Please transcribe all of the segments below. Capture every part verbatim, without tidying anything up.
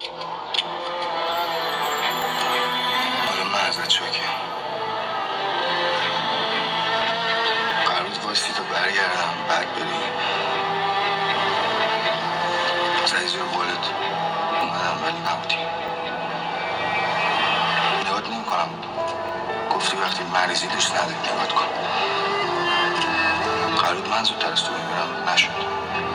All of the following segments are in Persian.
حالا من ازت شاکرم. قرار بود واستی تا برگردم بعد بری. زدی زیر قولت اومدم ولی نبودی. نگات نمی کنم. گفتی وقتی مریضی دوست نداری نگات کن. قرار بود من زودتر از تو بمیرم، نشد.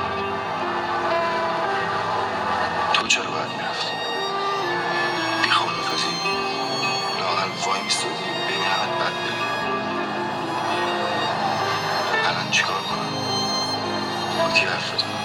تو چرا باید میرفتی؟ بی خدافزی لااقل وای میستادی بین همه بد بری. الان چیکار کنم؟ با کی حرف بزنم؟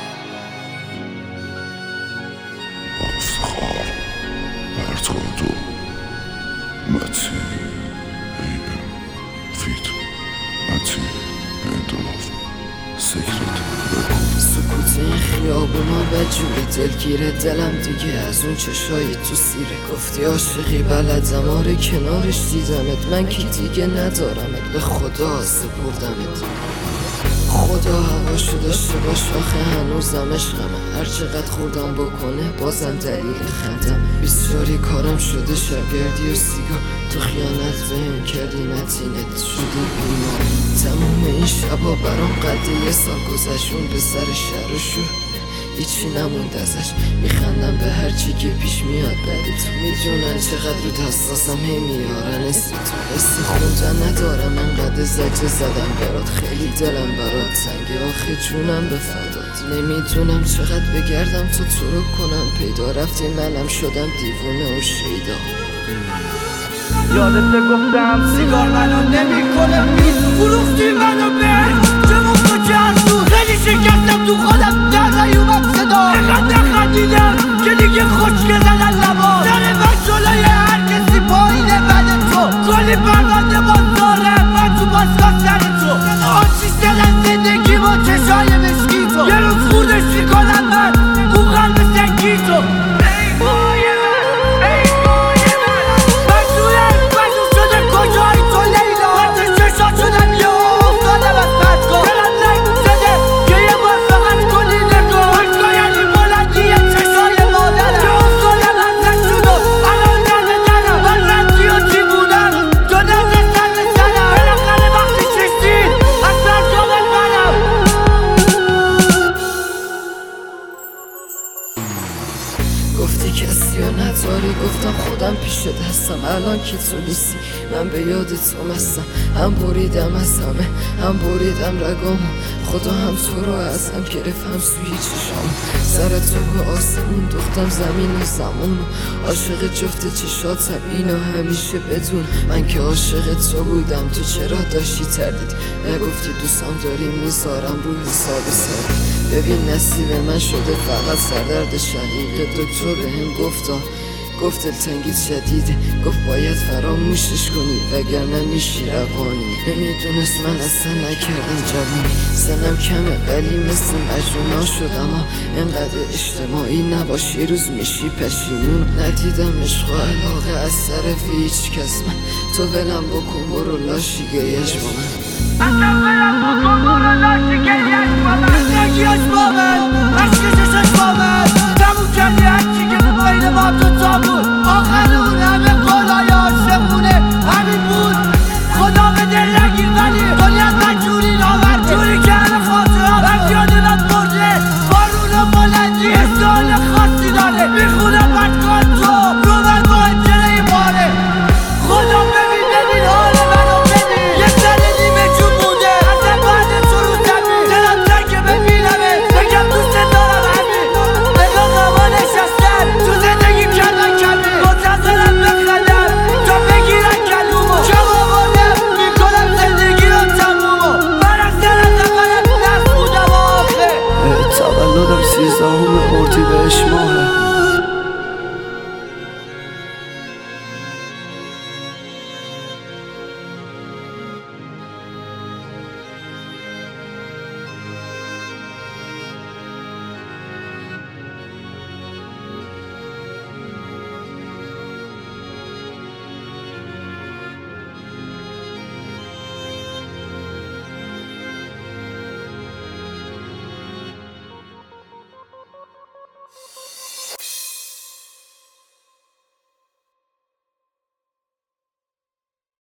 با افتخار بر تو دو متی ایم فیت متی انطلاف سکرت سکوت این خیابونا بدجوره، دلگیره دلم دیگه از اون چشای تو سیره. گفتی عاشقی بلدم، آره کنارش دیدمت، من که دیگه ندارمت، به خدا سپردمت. خدا هواشو داشته باش آخه هنوزم عشقمه، هر چقدر خوردم بکنه بازم دلیل خندم. بیسچاری کارم شده شبگردی و سیگار، تو خیانت بهم کردی متینت شدی بیمار. تموم این شبا برام قد یه سال گذشون به سر شر و شور، هیچی نموند ازش. میخندم به هر چی که پیش میاد بعد تو، میدونن چقدر رو حساسم، هی میارن اسم تو. حس خوندن ندارم انقدر زجه زدم برات، خیلی دلم برات تنگه آخه جونم به فدات. نمیدونم چقدر بگردم تو تو رو کنم پیدا، رفتی منم شدم دیوونه و شیدا. یادت گفتم سیگار منو نمی کنه میز، فروختی منو به جمع تو جرسو، خیلی شکستم تو خودم در نیومد صدا. اینقدر نخندیدم که دیگه خوشگل زدن لبا، سر من جلوی هر کسی پایینه بد تو، کلی پرونده باز داره من تو باسگاه سر تو. آتیش دلن زندگی با چشای مشکی تو، یه روز خوردش میکنم من اون قلب سنگی تو. گفتی کسی رو نذاری، گفتم خودم پیش دستم، الان که تو نیستی من به یاد تو مستم. هم بریدم از همه هم بریدم رگامو، خدا هم تو رو ازم گرفت هم سوی چشام. سر تو به آسمون دوختم زمین و زمانو، عاشق جفت چشاتم اینو همیشه بدون. من که عاشق تو بودم تو چرا داشتی تردید، نگفتی دوستم داری میذارم رو حساب سر. ببین نصیب من شده فقط سردرد شقیق، دکتر بهم گفتا گفت دلتنگیت شدیده، گفت باید فراموشش کنی وگرنه میشی روانی. نمیدونست من اصلا نکردم جوانی، سنم کمه ولی مثل مجنونا شدم ها. انقدر اجتماعی نباشی روز میشی پشیمون. ندیدم عشق و علاقه از طرف هیچ کس، من تو ولم بکن برو لاشی گیش با من. اصلا ولم بکن برو لاشی گیش با من. نگیش با من عشق ششش با من، تموم کردی هرچی